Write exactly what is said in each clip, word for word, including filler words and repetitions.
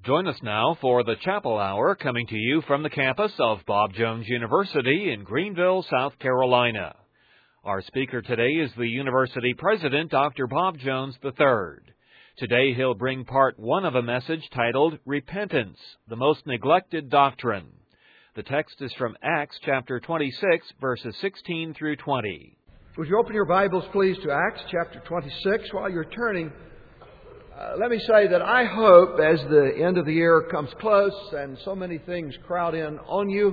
Join us now for the Chapel Hour, coming to you from the campus of Bob Jones University in Greenville, South Carolina. Our speaker today is the university president, Doctor Bob Jones the third. Today he'll bring part one of a message titled Repentance, the Most Neglected Doctrine. The text is from Acts chapter twenty-six, verses sixteen through twenty. Would you open your Bibles, please, to Acts chapter twenty-six? While you're turning, uh, let me say that I hope as the end of the year comes close and so many things crowd in on you,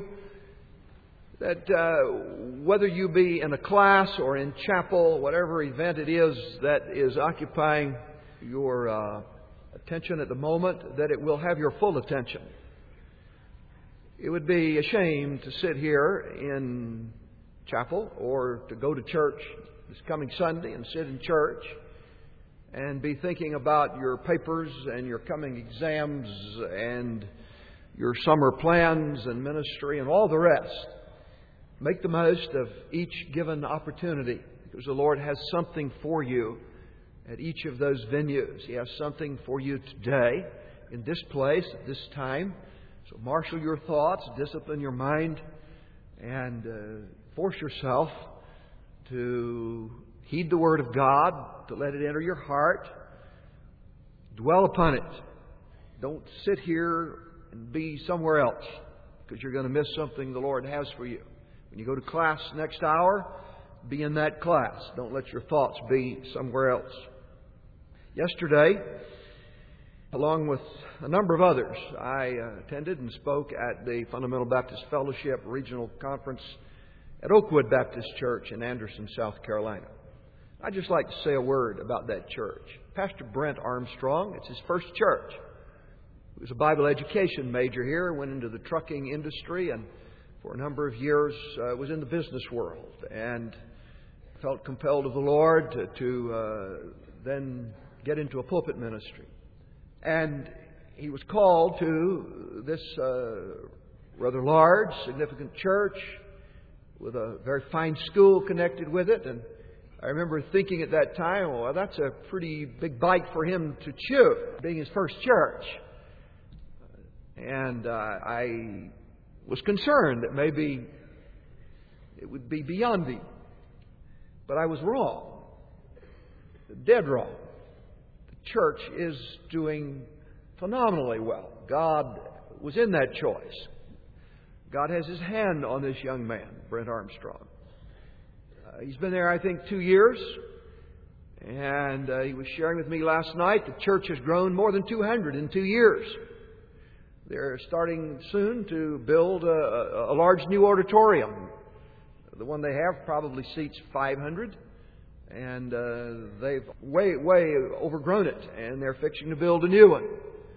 that uh, whether you be in a class or in chapel, whatever event it is that is occupying your uh, attention at the moment, that it will have your full attention. It would be a shame to sit here in chapel or to go to church this coming Sunday and sit in church and be thinking about your papers and your coming exams and your summer plans and ministry and all the rest. Make the most of each given opportunity, because the Lord has something for you at each of those venues. He has something for you today in this place at this time. So marshal your thoughts, discipline your mind, and uh, force yourself to heed the Word of God, to let it enter your heart. Dwell upon it. Don't sit here and be somewhere else, because you're going to miss something the Lord has for you. When you go to class next hour, be in that class. Don't let your thoughts be somewhere else. Yesterday, along with a number of others, I uh, attended and spoke at the Fundamental Baptist Fellowship Regional Conference at Oakwood Baptist Church in Anderson, South Carolina. I'd just like to say a word about that church. Pastor Brent Armstrong, it's his first church. He was a Bible education major here, went into the trucking industry, and for a number of years uh, was in the business world, and felt compelled of the Lord to, to uh, then get into a pulpit ministry. And he was called to this uh, rather large, significant church with a very fine school connected with it. And I remember thinking at that time, well, that's a pretty big bite for him to chew, being his first church. And uh, I was concerned that maybe it would be beyond him. But I was wrong. Dead wrong. The church is doing phenomenally well. God was in that choice. God has His hand on this young man, Brent Armstrong. Uh, he's been there, I think, two years. And uh, he was sharing with me last night, the church has grown more than two hundred in two years. They're starting soon to build a, a, a large new auditorium. The one they have probably seats five hundred. And uh, they've way, way overgrown it. And they're fixing to build a new one.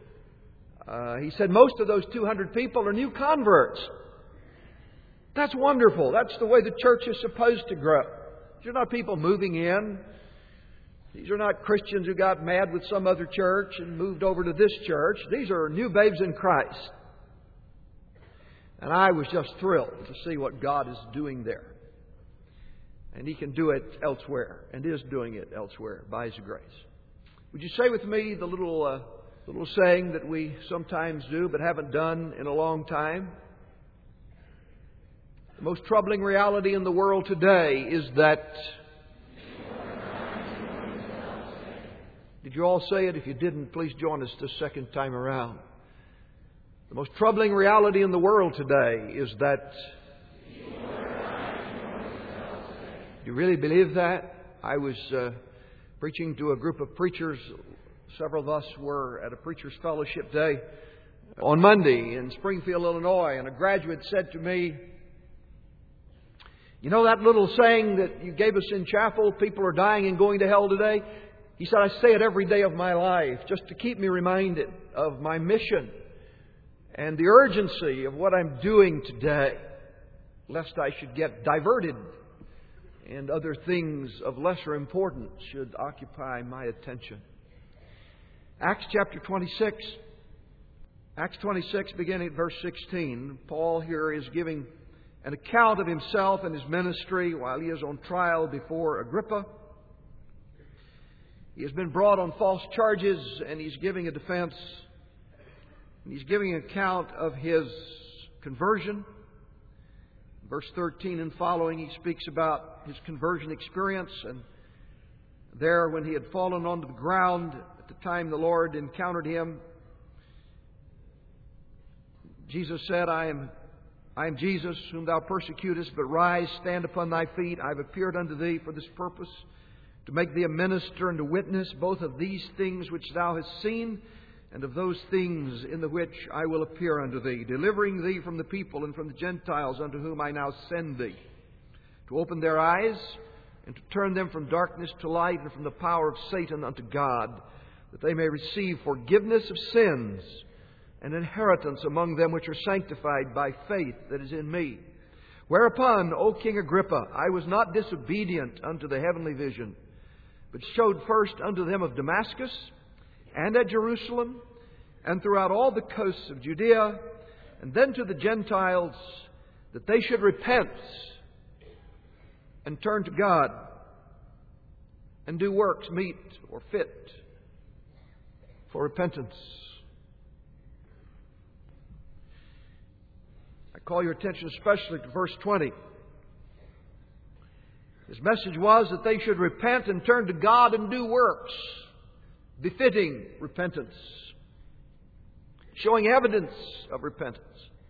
Uh, he said most of those two hundred people are new converts. That's wonderful. That's the way the church is supposed to grow. These are not people moving in. These are not Christians who got mad with some other church and moved over to this church. These are new babes in Christ. And I was just thrilled to see what God is doing there. And He can do it elsewhere, and is doing it elsewhere by His grace. Would you say with me the little... Uh, little saying that we sometimes do but haven't done in a long time? The most troubling reality in the world today is that... Did you all say it? If you didn't, please join us the second time around. The most troubling reality in the world today is that... Do you really believe that? I was uh, preaching to a group of preachers. Several of us were at a preacher's fellowship day on Monday in Springfield, Illinois, and a graduate said to me, "You know that little saying that you gave us in chapel, people are dying and going to hell today?" He said, "I say it every day of my life just to keep me reminded of my mission and the urgency of what I'm doing today, lest I should get diverted and other things of lesser importance should occupy my attention." Acts chapter twenty-six. Acts twenty-six, beginning at verse sixteen. Paul here is giving an account of himself and his ministry while he is on trial before Agrippa. He has been brought on false charges, and he's giving a defense. And he's giving an account of his conversion. Verse thirteen and following, he speaks about his conversion experience. And there, when he had fallen onto the ground, at the time the Lord encountered him, Jesus said, I am, I am Jesus, whom thou persecutest, but rise, stand upon thy feet. I have appeared unto thee for this purpose, to make thee a minister and a witness, both of these things which thou hast seen, and of those things in the which I will appear unto thee, delivering thee from the people and from the Gentiles unto whom I now send thee, to open their eyes, and to turn them from darkness to light, and from the power of Satan unto God, that they may receive forgiveness of sins, and inheritance among them which are sanctified by faith that is in me. Whereupon, O King Agrippa, I was not disobedient unto the heavenly vision, but showed first unto them of Damascus, and at Jerusalem, and throughout all the coasts of Judea, and then to the Gentiles, that they should repent and turn to God, and do works meet or fit for repentance. I call your attention especially to verse twenty. His message was that they should repent and turn to God and do works befitting repentance, showing evidence of repentance.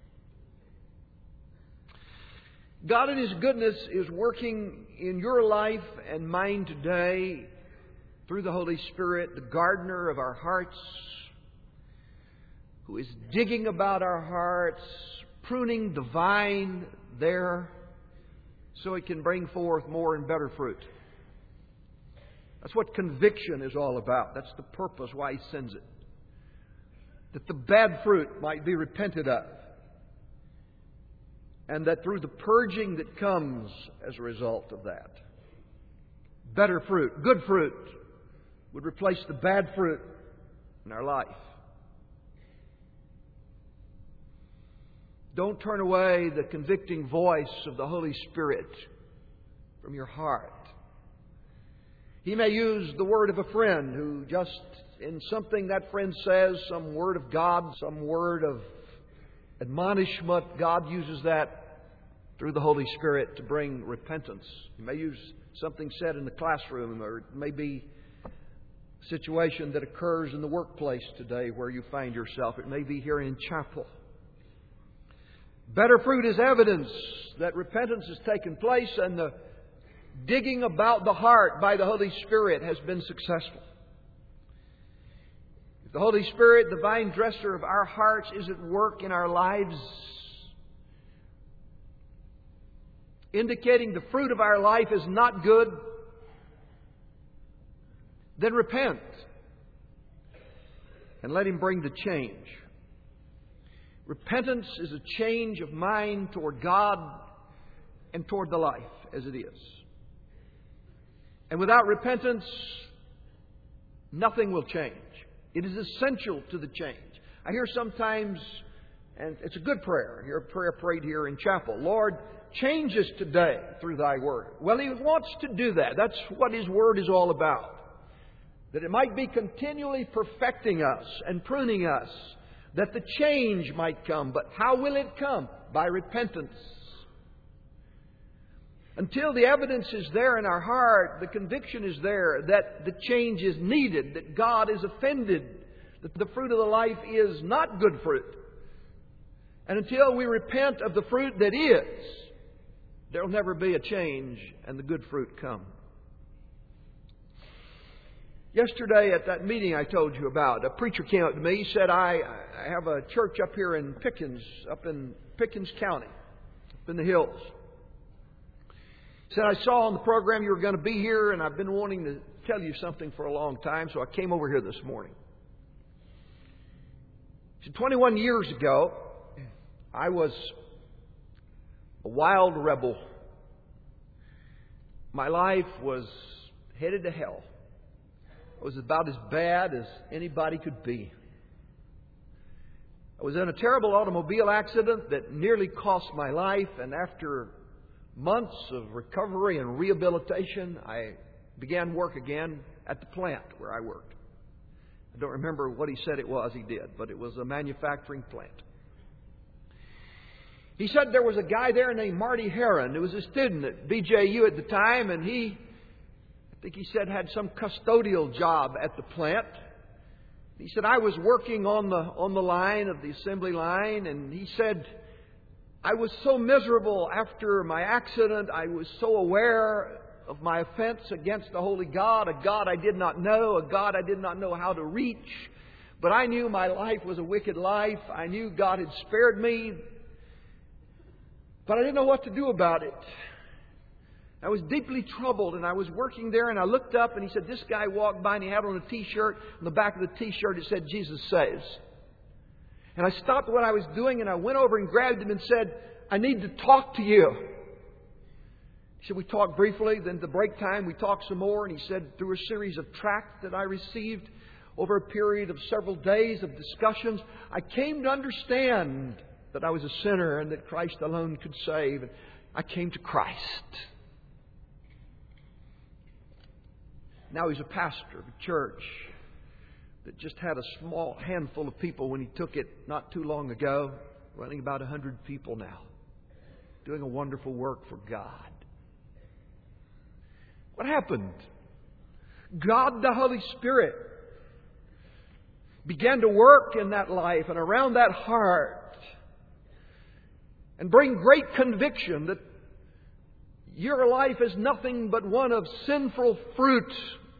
God in His goodness is working in your life and mine today through the Holy Spirit, the gardener of our hearts, who is digging about our hearts, pruning the vine there so it can bring forth more and better fruit. That's what conviction is all about. That's the purpose why He sends it. That the bad fruit might be repented of. And that through the purging that comes as a result of that, better fruit, good fruit, would replace the bad fruit in our life. Don't turn away the convicting voice of the Holy Spirit from your heart. He may use the word of a friend who just, in something that friend says, some word of God, some word of admonishment, God uses that through the Holy Spirit to bring repentance. He may use something said in the classroom, or it may be a situation that occurs in the workplace today where you find yourself. It may be here in chapel. Better fruit is evidence that repentance has taken place and the digging about the heart by the Holy Spirit has been successful. If the Holy Spirit, the vine dresser of our hearts, is at work in our lives, indicating the fruit of our life is not good, then repent and let Him bring the change. Repentance is a change of mind toward God and toward the life as it is. And without repentance, nothing will change. It is essential to the change. I hear sometimes, and it's a good prayer, I hear a prayer prayed here in chapel, Lord, change us today through Thy Word. Well, He wants to do that. That's what His Word is all about. That it might be continually perfecting us and pruning us, that the change might come. But how will it come? By repentance. Until the evidence is there in our heart, the conviction is there that the change is needed, that God is offended, that the fruit of the life is not good fruit. And until we repent of the fruit that is, there will never be a change and the good fruit come. Yesterday at that meeting I told you about, a preacher came up to me. He said, I, I have a church up here in Pickens, up in Pickens County, up in the hills. He said, I saw on the program you were going to be here, and I've been wanting to tell you something for a long time, so I came over here this morning. He said, twenty-one years ago, I was a wild rebel. My life was headed to hell. It was about as bad as anybody could be. I was in a terrible automobile accident that nearly cost my life, and after months of recovery and rehabilitation, I began work again at the plant where I worked. I don't remember what he said it was he did, but it was a manufacturing plant. He said there was a guy there named Marty Heron who was a student at B J U at the time, and he, I think he said, had some custodial job at the plant. He said, I was working on the on the line of the assembly line, and he said, I was so miserable after my accident. I was so aware of my offense against the Holy God, a God I did not know, a God I did not know how to reach. But I knew my life was a wicked life. I knew God had spared me. But I didn't know what to do about it. I was deeply troubled, and I was working there, and I looked up, and he said, this guy walked by, and he had on a T-shirt. On the back of the T-shirt, it said, Jesus Saves. And I stopped what I was doing, and I went over and grabbed him and said, I need to talk to you. He said, we talked briefly. Then at the break time, we talked some more, and he said, through a series of tracts that I received over a period of several days of discussions, I came to understand that I was a sinner and that Christ alone could save. And I came to Christ. Now he's a pastor of a church that just had a small handful of people when he took it not too long ago, running about a hundred people now, doing a wonderful work for God. What happened? God, the Holy Spirit, began to work in that life and around that heart, and bring great conviction that your life is nothing but one of sinful fruit.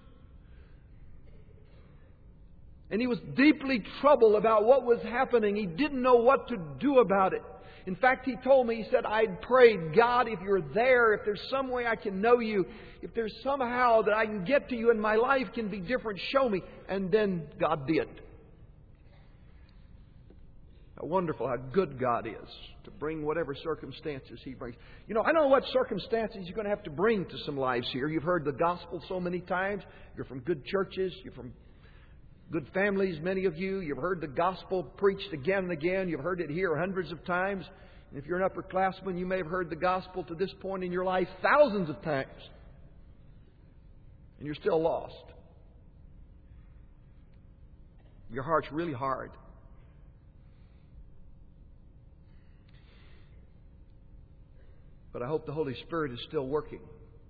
And he was deeply troubled about what was happening. He didn't know what to do about it. In fact, he told me, he said, I'd prayed, God, if you're there, if there's some way I can know you, if there's somehow that I can get to you and my life can be different, show me. And then God did. How wonderful, how good God is to bring whatever circumstances He brings. You know, I don't know what circumstances you're going to have to bring to some lives here. You've heard the gospel so many times. You're from good churches. You're from good families, many of you. You've heard the gospel preached again and again. You've heard it here hundreds of times. And if you're an upperclassman, you may have heard the gospel to this point in your life thousands of times. And you're still lost. Your heart's really hard. But I hope the Holy Spirit is still working.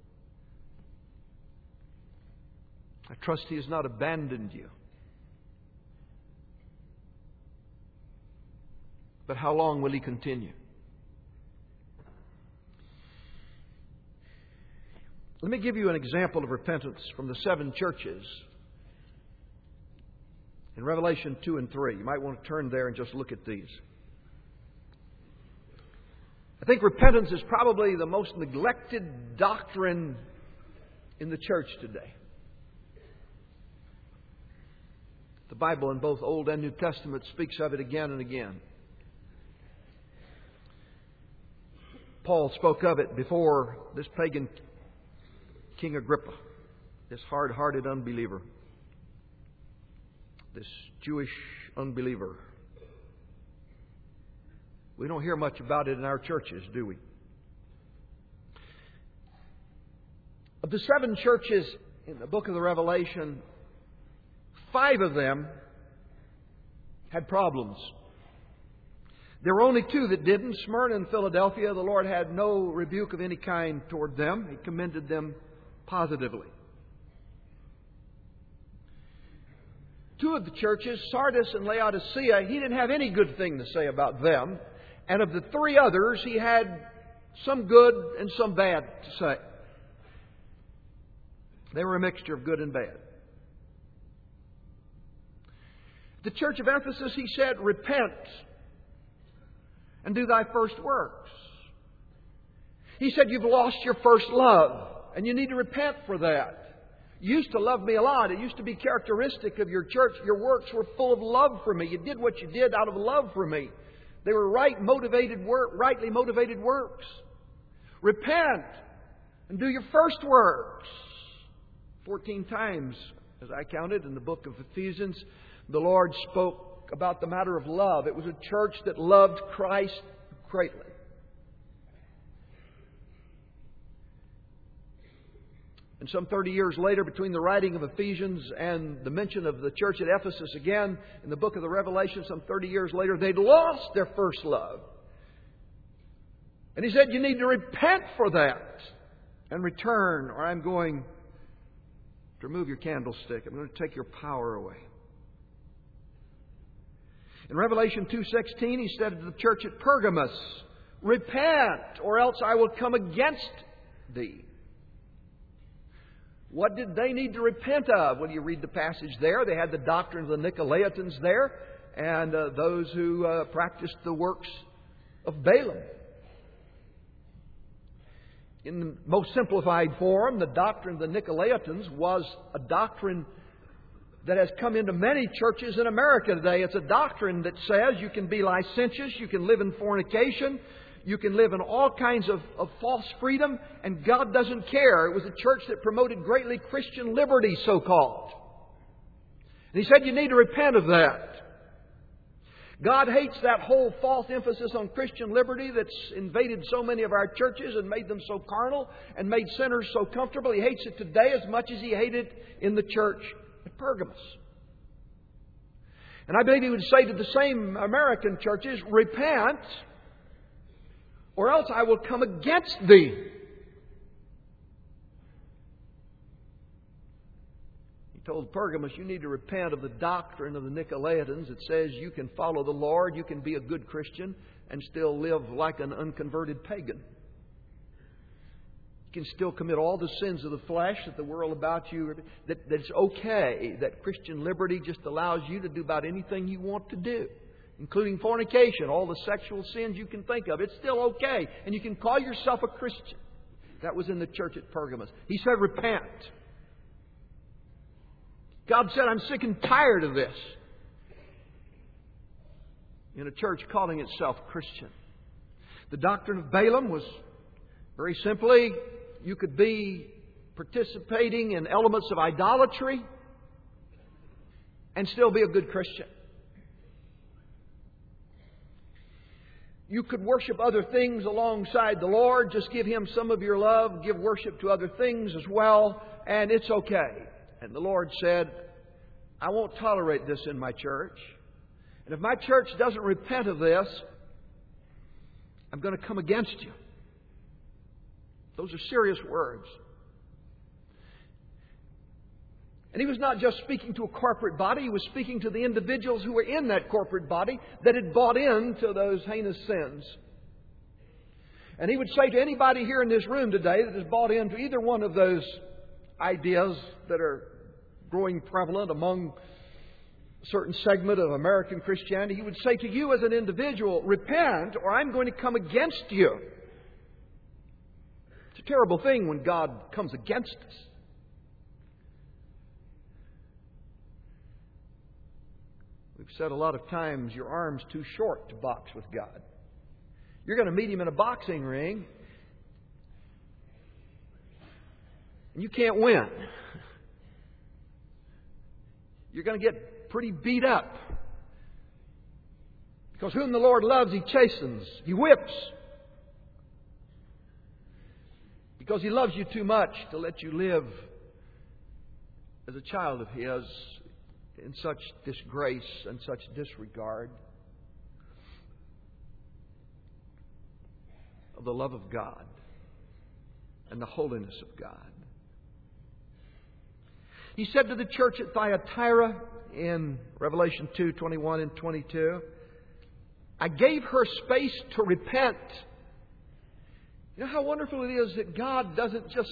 I trust He has not abandoned you. But how long will He continue? Let me give you an example of repentance from the seven churches in Revelation two and three. You might want to turn there and just look at these. I think repentance is probably the most neglected doctrine in the church today. The Bible in both Old and New Testament speaks of it again and again. Paul spoke of it before this pagan King Agrippa, this hard-hearted unbeliever, this Jewish unbeliever. We don't hear much about it in our churches, do we? Of the seven churches in the book of the Revelation, five of them had problems. There were only two that didn't. Smyrna and Philadelphia, the Lord had no rebuke of any kind toward them. He commended them positively. Two of the churches, Sardis and Laodicea, He didn't have any good thing to say about them. And of the three others, He had some good and some bad to say. They were a mixture of good and bad. The church of Ephesus, He said, repent and do thy first works. He said, you've lost your first love, and you need to repent for that. You used to love me a lot. It used to be characteristic of your church. Your works were full of love for me. You did what you did out of love for me. They were right motivated work, rightly motivated works. Repent and do your first works. Fourteen times, as I counted in the book of Ephesians, the Lord spoke about the matter of love. It was a church that loved Christ greatly. And some thirty years later, between the writing of Ephesians and the mention of the church at Ephesus again in the book of the Revelation, some thirty years later, they'd lost their first love. And he said, you need to repent for that and return, or I'm going to remove your candlestick. I'm going to take your power away. In Revelation two sixteen, he said to the church at Pergamos, repent, or else I will come against thee. What did they need to repent of? Well, you read the passage there. They had the doctrine of the Nicolaitans there, and uh, those who uh, practiced the works of Balaam. In the most simplified form, the doctrine of the Nicolaitans was a doctrine that has come into many churches in America today. It's a doctrine that says you can be licentious, you can live in fornication, you can live in all kinds of, of false freedom, and God doesn't care. It was a church that promoted greatly Christian liberty, so-called. And he said you need to repent of that. God hates that whole false emphasis on Christian liberty that's invaded so many of our churches and made them so carnal and made sinners so comfortable. He hates it today as much as He hated it in the church at Pergamos. And I believe He would say to the same American churches, repent, or else I will come against thee. He told Pergamos, you need to repent of the doctrine of the Nicolaitans that says you can follow the Lord, you can be a good Christian, and still live like an unconverted pagan. You can still commit all the sins of the flesh that the world about you, that, that it's okay, that Christian liberty just allows you to do about anything you want to do, including fornication, all the sexual sins you can think of. It's still okay, and you can call yourself a Christian. That was in the church at Pergamos. He said, repent. God said, I'm sick and tired of this. In a church calling itself Christian. The doctrine of Balaam was very simply, you could be participating in elements of idolatry and still be a good Christian. You could worship other things alongside the Lord. Just give Him some of your love. Give worship to other things as well. And it's okay. And the Lord said, I won't tolerate this in my church. And if my church doesn't repent of this, I'm going to come against you. Those are serious words. And He was not just speaking to a corporate body. He was speaking to the individuals who were in that corporate body that had bought into those heinous sins. And He would say to anybody here in this room today that has bought into either one of those ideas that are growing prevalent among a certain segment of American Christianity, He would say to you as an individual, repent or I'm going to come against you. It's a terrible thing when God comes against us. We've said a lot of times, your arm's too short to box with God. You're going to meet Him in a boxing ring, and you can't win. You're going to get pretty beat up. Because whom the Lord loves, He chastens. He whips. Because He loves you too much to let you live as a child of His in such disgrace and such disregard of the love of God and the holiness of God. He said to the church at Thyatira in Revelation two, twenty-one and twenty-two, I gave her space to repent. You know how wonderful it is that God doesn't just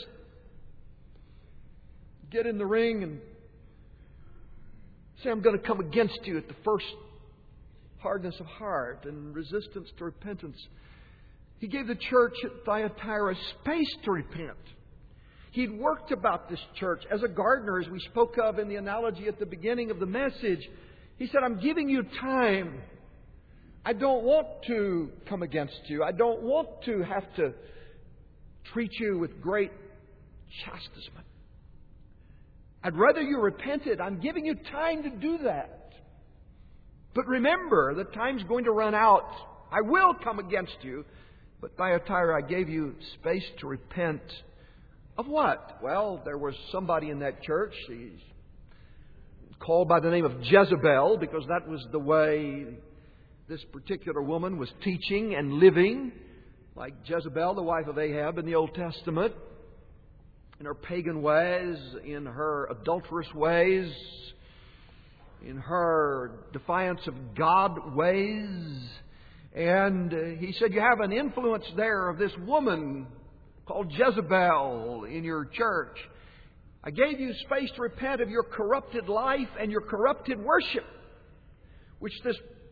get in the ring and say, I'm going to come against you at the first hardness of heart and resistance to repentance. He gave the church at Thyatira space to repent. He'd worked about this church as a gardener, as we spoke of in the analogy at the beginning of the message. He said, I'm giving you time. I don't want to come against you. I don't want to have to treat you with great chastisement. I'd rather you repented. I'm giving you time to do that. But remember, the time's going to run out. I will come against you. But Thyatira, I gave you space to repent Of what? Well, there was somebody in that church. He's called by the name of Jezebel because that was the way this particular woman was teaching and living, like Jezebel, the wife of Ahab in the Old Testament, in her pagan ways, in her adulterous ways, in her defiance of God ways. And uh, he said, you have an influence there of this woman called Jezebel in your church. I gave you space to repent of your corrupted life and your corrupted worship, which this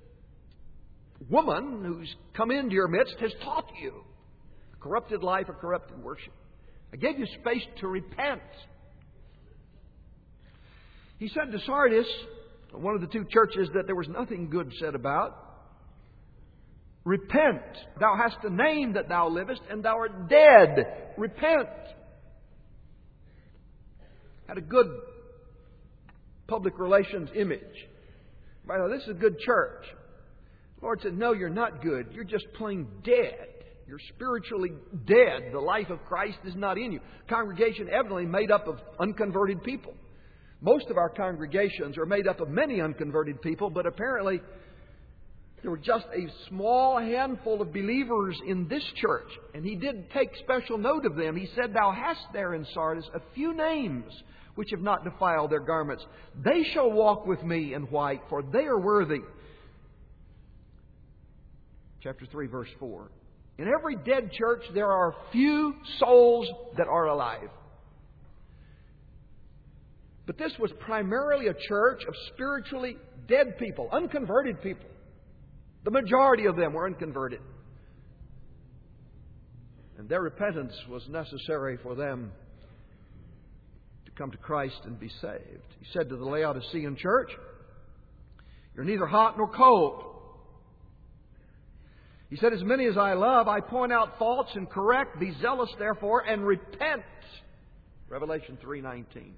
woman who's come into your midst has taught you. A corrupted life, a corrupted worship. I gave you space to repent. He said to Sardis, one of the two churches that there was nothing good said about, repent. Thou hast a name that thou livest, and thou art dead. Repent. Had a good public relations image. Right now, this is a good church. The Lord said, no, you're not good. You're just plain dead. You're spiritually dead. The life of Christ is not in you. Congregation evidently made up of unconverted people. Most of our congregations are made up of many unconverted people, but apparently there were just a small handful of believers in this church. And he did take special note of them. He said, thou hast there in Sardis a few names which have not defiled their garments. They shall walk with me in white, for they are worthy. Chapter three, verse four. In every dead church there are few souls that are alive. But this was primarily a church of spiritually dead people, unconverted people. The majority of them were unconverted. And their repentance was necessary for them to come to Christ and be saved. He said to the Laodicean church, you're neither hot nor cold. He said, as many as I love, I point out faults and correct. Be zealous, therefore, and repent. Revelation three nineteen.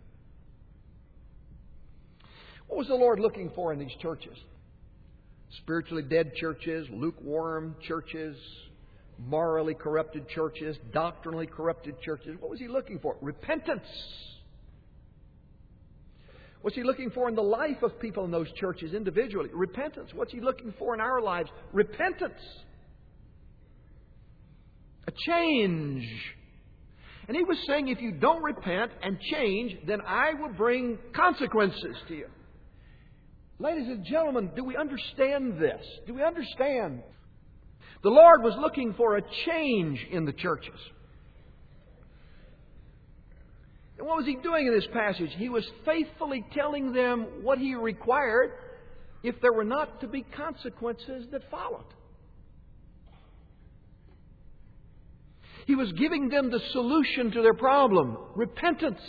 What was the Lord looking for in these churches? Spiritually dead churches, lukewarm churches, morally corrupted churches, doctrinally corrupted churches. What was He looking for? Repentance. What's He looking for in the life of people in those churches individually? Repentance. What's He looking for in our lives? Repentance. A change. And He was saying, if you don't repent and change, then I will bring consequences to you. Ladies and gentlemen, do we understand this? Do we understand? The Lord was looking for a change in the churches. And what was He doing in this passage? He was faithfully telling them what He required if there were not to be consequences that followed. He was giving them the solution to their problem, repentance.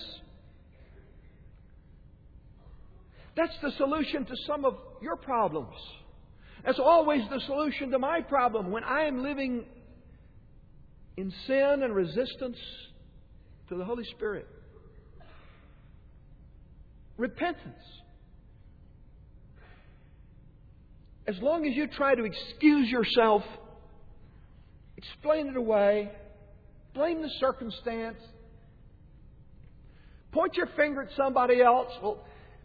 That's the solution to some of your problems. That's always the solution to my problem when I am living in sin and resistance to the Holy Spirit. Repentance. As long as you try to excuse yourself, explain it away, blame the circumstance, point your finger at somebody else, well,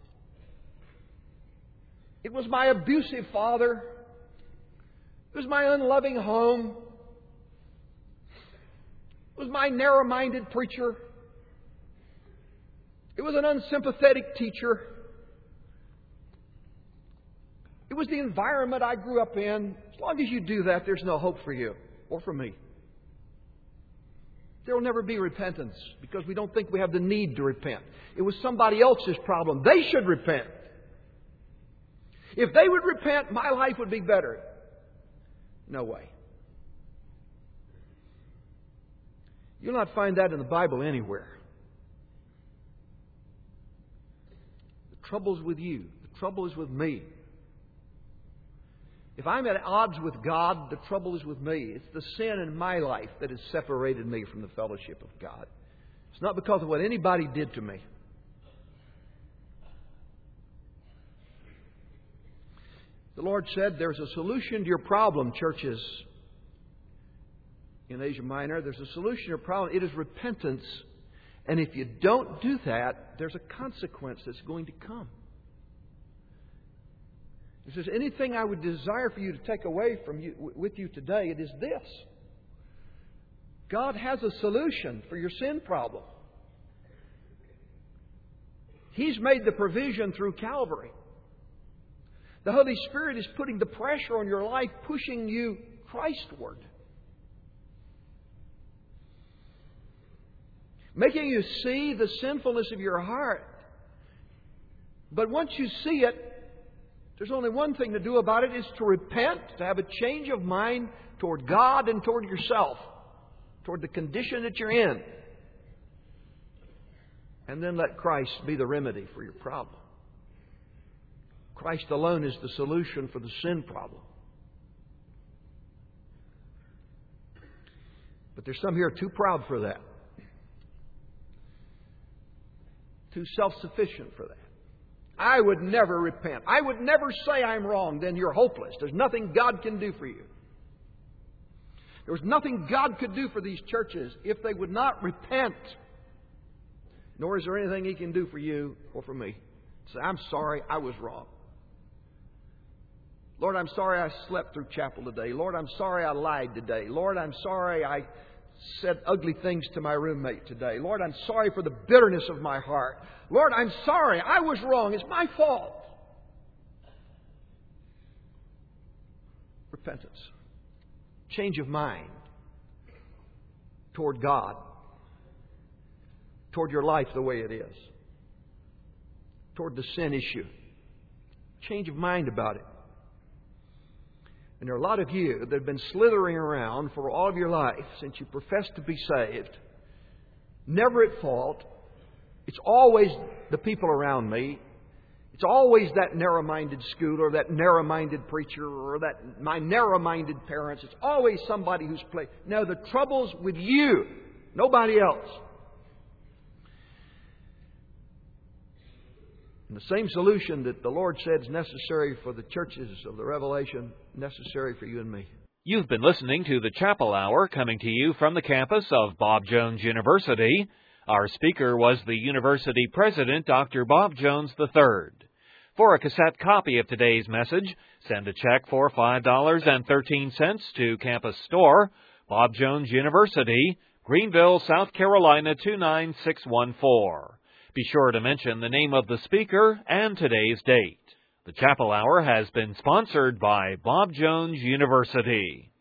it was my abusive father. It was my unloving home. It was my narrow-minded preacher. It was an unsympathetic teacher. It was the environment I grew up in. As long as you do that, there's no hope for you or for me. There will never be repentance because we don't think we have the need to repent. It was somebody else's problem. They should repent. If they would repent, my life would be better. No way. You'll not find that in the Bible anywhere. The trouble's with you. The trouble is with me. If I'm at odds with God, the trouble is with me. It's the sin in my life that has separated me from the fellowship of God. It's not because of what anybody did to me. The Lord said there's a solution to your problem, churches in Asia Minor. There's a solution to your problem. It is repentance. And if you don't do that, there's a consequence that's going to come. If there's anything I would desire for you to take away from you, with you today, it is this. God has a solution for your sin problem. He's made the provision through Calvary. The Holy Spirit is putting the pressure on your life, pushing you Christward. Making you see the sinfulness of your heart. But once you see it, there's only one thing to do about it, is to repent, to have a change of mind toward God and toward yourself, toward the condition that you're in. And then let Christ be the remedy for your problem. Christ alone is the solution for the sin problem. But there's some here too proud for that. Too self-sufficient for that. I would never repent. I would never say I'm wrong. Then you're hopeless. There's nothing God can do for you. There was nothing God could do for these churches if they would not repent. Nor is there anything He can do for you or for me. Say, I'm sorry, I was wrong. Lord, I'm sorry I slept through chapel today. Lord, I'm sorry I lied today. Lord, I'm sorry I said ugly things to my roommate today. Lord, I'm sorry for the bitterness of my heart. Lord, I'm sorry. I was wrong. It's my fault. Repentance. Change of mind toward God. Toward your life the way it is. Toward the sin issue. Change of mind about it. And there are a lot of you that have been slithering around for all of your life since you professed to be saved. Never at fault. It's always the people around me. It's always that narrow-minded school or that narrow-minded preacher or that my narrow-minded parents. It's always somebody who's played. No, the trouble's with you. Nobody else. And the same solution that the Lord said is necessary for the churches of the Revelation, necessary for you and me. You've been listening to the Chapel Hour, coming to you from the campus of Bob Jones University. Our speaker was the university president, Doctor Bob Jones the third. For a cassette copy of today's message, send a check for five dollars and thirteen cents to Campus Store, Bob Jones University, Greenville, South Carolina two nine six one four. Be sure to mention the name of the speaker and today's date. The Chapel Hour has been sponsored by Bob Jones University.